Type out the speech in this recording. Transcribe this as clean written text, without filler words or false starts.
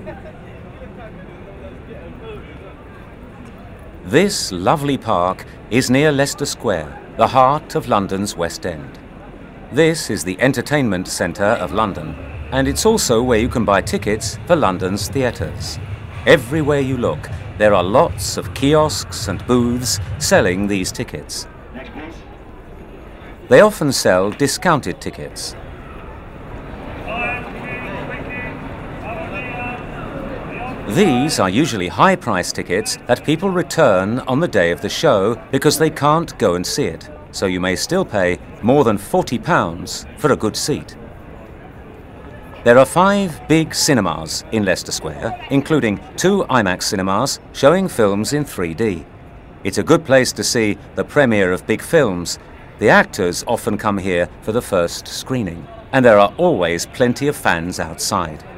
This lovely park is near Leicester Square, the heart of London's West End. This is the entertainment centre of London, and it's also where you can buy tickets for London's theatres. Everywhere you look, there are lots of kiosks and booths selling these tickets. They often sell discounted tickets. These are usually high-priced tickets that people return on the day of the show because they can't go and see it, so you may still pay more than £40 for a good seat. There are 5 big cinemas in Leicester Square, including 2 IMAX cinemas showing films in 3D. It's a good place to see the premiere of big films. The actors often come here for the first screening, and there are always plenty of fans outside.